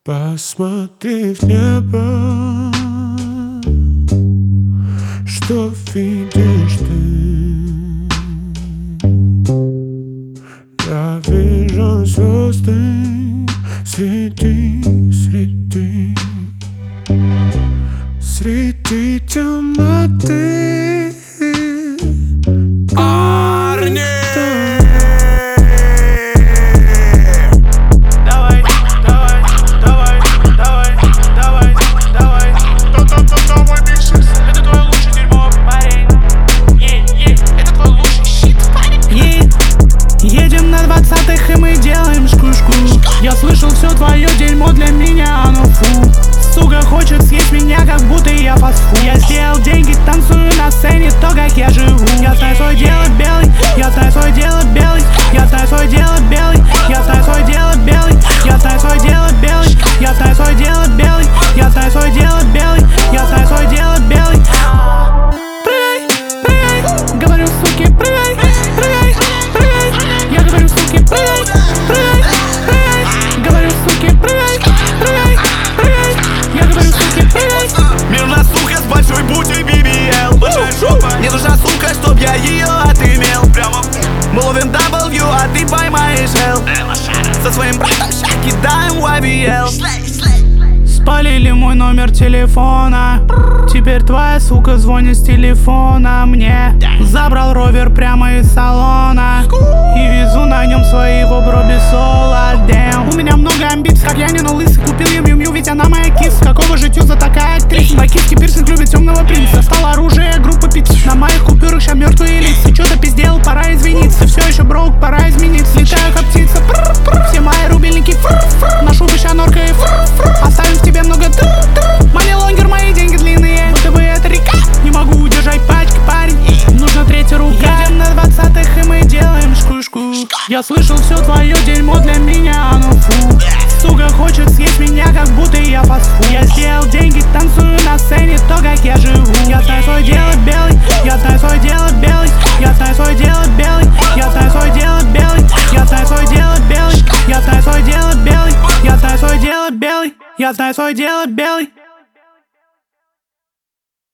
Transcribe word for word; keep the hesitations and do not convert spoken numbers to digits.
Посмотри в небо, что видишь ты? Я вижу звезды среди, среди, среди темноты. Парни! Давай, давай, давай, давай, давай, давай. Давай, Мишес. Это твой лучший дерьмо, парень. Е, е, это твой лучший щит, парень. Е, едем на двадцатых и мы делаем шкушку. Я слышал, все твое дерьмо для меня, оно фу. Сука хочет съесть меня, как будто я фастфуд. Я сделал деньги, танцую на сцене, то как я живу. Я знаю свое дело белый, я знаю свое дело белый, я знаю свое дело белый, я знаю свое дело белый, я знаю свое дело белый, я знаю свое дело белый, я знаю свое дело белый, я знаю свое дело белый. Прыгай, прыгай, говорю, суки, прыгай, прыгай, прыгай. Я говорю, суки, прыгай, прыгай, прыгай. Говорю, суки, прыгай, прыгай, прыгай. Я говорю, суки, прыгай. Мне нужна сука с большой бутей би би эл. Большая жопа. Мне нужна сука, чтоб я ее отымел. Прямо мы ловим W, а ты поймаешь L. Со своим братом ща кидаем уай би эл. Спалили мой номер телефона. Теперь твоя сука звонит с телефона мне. Забрал ровер прямо из салона и везу на нем своего бробисола. Damn. У меня много амбиций, как я не на лысый. Купил я мью-мью, ведь она моя кис. Какого же тюза такая актриса? Бакитский пирсинг любит темного принца. Стал оружие группы пиц. На моих купюрах ща мертвые лица. Чё-то пиздел, пора извиниться. Все еще брок, пора измениться. Летаю как птица. Все мои рубильники. Ношу бы ща норка и оставим в тебе много тр-тр. Мани лонгер, мои деньги длинные. Будто бы это река. Не могу удержать пачки, парень. Нужна третья рука. Едем на двадцатых и мы делаем шкушку. Я слышал, все твое дерьмо для меня, оно фу. Сука хочет съесть меня, как будто я фастфуд. Я сделал деньги, танцую на сцене, то как я живу. Я знаю свое дело белый, я знаю свое дело белый, я знаю свое дело белый, я знаю свое дело белый, я знаю свое дело белый, я знаю свое дело белый, я знаю свое дело белый, я знаю свое дело белый.